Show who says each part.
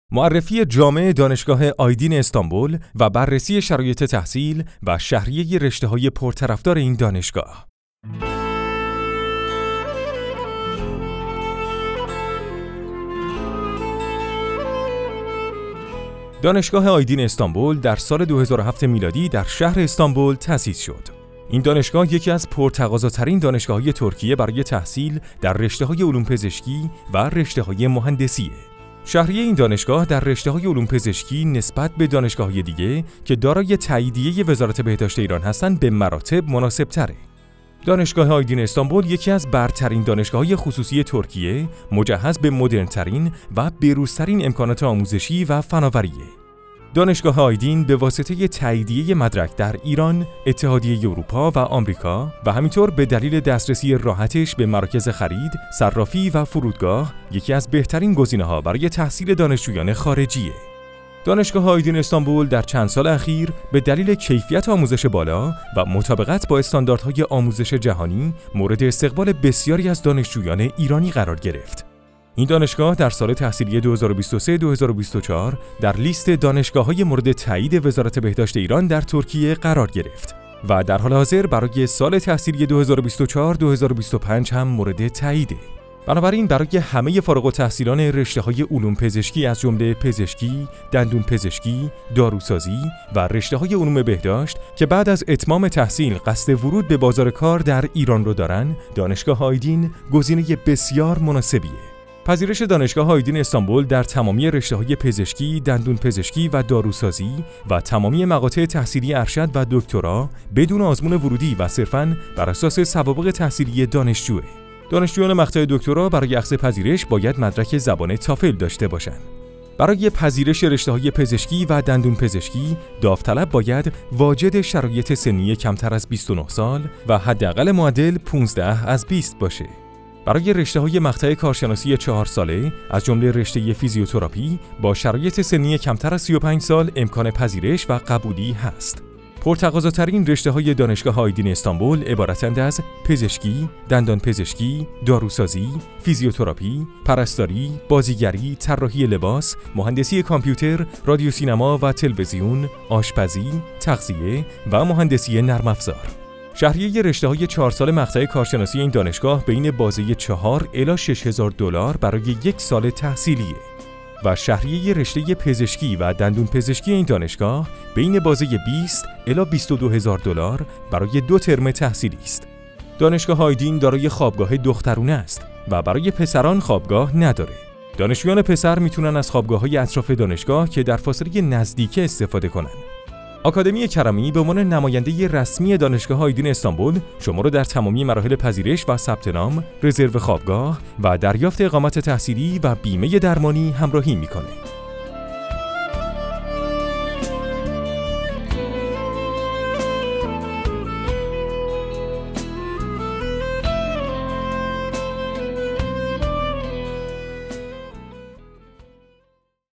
Speaker 1: معرفی جامع دانشگاه آیدین استانبول و بررسی شرایط تحصیل و شهریه رشته‌های پرطرفدار این دانشگاه. دانشگاه آیدین استانبول در سال 2007 میلادی در شهر استانبول تأسیس شد. این دانشگاه یکی از پرتقاضاترین دانشگاه‌های ترکیه برای تحصیل در رشته‌های علوم پزشکی و رشته‌های مهندسیه. شهریه این دانشگاه در رشته‌های علوم پزشکی نسبت به دانشگاه‌های دیگه که دارای تاییدیه وزارت بهداشت ایران هستند به مراتب مناسب‌تره. دانشگاه آیدین استانبول یکی از برترین دانشگاه‌های خصوصی ترکیه، مجهز به مدرن‌ترین و به‌روزترین امکانات آموزشی و فناوریه. دانشگاه آیدین به واسطه تاییدیه مدرک در ایران، اتحادیه اروپا و آمریکا و همینطور به دلیل دسترسی راحتش به مراکز خرید، صرافی و فرودگاه، یکی از بهترین گزینه‌ها برای تحصیل دانشجویان خارجیه. دانشگاه آیدین استانبول در چند سال اخیر به دلیل کیفیت آموزش بالا و مطابقت با استانداردهای آموزش جهانی مورد استقبال بسیاری از دانشجویان ایرانی قرار گرفت. این دانشگاه در سال تحصیلی 2023-2024 در لیست دانشگاه‌های مورد تایید وزارت بهداشت ایران در ترکیه قرار گرفت و در حال حاضر برای سال تحصیلی 2024-2025 هم مورد تاییده. بنابراین برای همه فارغ التحصیلان رشته‌های علوم پزشکی از جمله پزشکی، دندون پزشکی، داروسازی و رشته‌های علوم بهداشت که بعد از اتمام تحصیل قصد ورود به بازار کار در ایران رو دارن، دانشگاه آیدین گزینه بسیار مناسبیه. پذیرش دانشگاه آیدین استانبول در تمامی رشته‌های پزشکی، دندون پزشکی و داروسازی و تمامی مقاطع تحصیلی ارشد و دکترا بدون آزمون ورودی و صرفاً بر اساس سوابق تحصیلی دانشجوه. دانشجویان مقطع دکترا برای اخذ پذیرش باید مدرک زبان تافل داشته باشند. برای پذیرش رشته‌های پزشکی و دندون پزشکی، داوطلب باید واجد شرایط سنی کمتر از 29 سال و حداقل معدل 15 از 20 باشه. برای رشته‌های مقطع کارشناسی 4 ساله از جمله رشته فیزیوتراپی با شرایط سنی کمتر از 35 سال امکان پذیرش و قبولی هست. پرتقاضاترین رشته‌های دانشگاه آیدین استانبول عبارتند از پزشکی، دندان پزشکی، داروسازی، فیزیوتراپی، پرستاری، بازیگری، طراحی لباس، مهندسی کامپیوتر، رادیو سینما و تلویزیون، آشپزی، تغذیه و مهندسی نرم افزار. شهریه رشته‌های 4 سال مقطع کارشناسی این دانشگاه بین بازه 4 الی 6000 دلار برای 1 سال تحصیلیه و شهریه رشته پزشکی و دندون پزشکی این دانشگاه بین بازه 20 الی 22000 دلار برای 2 ترم تحصیلی است. دانشگاه آیدین دارای خوابگاه دخترونه است و برای پسران خوابگاه نداره. دانشجویان پسر میتونن از خوابگاه‌های اطراف دانشگاه که در فاصله نزدیک استفاده کنن. آکادمی کرمی به عنوان نماینده رسمی دانشگاه آیدین استانبول شما را در تمامی مراحل پذیرش و ثبت نام، رزرو خوابگاه و دریافت اقامت تحصیلی و بیمه درمانی همراهی می‌کنه.